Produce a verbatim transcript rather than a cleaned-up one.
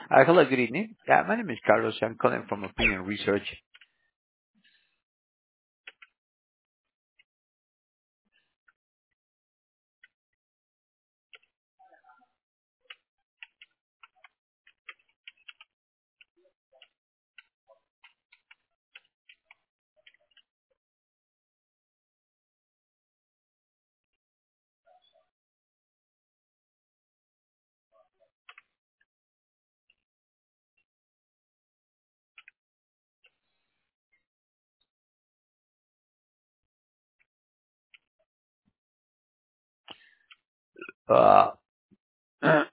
Uh, hello, good evening. Yeah, my name is Carlos. I'm calling from Opinion Research. Uh,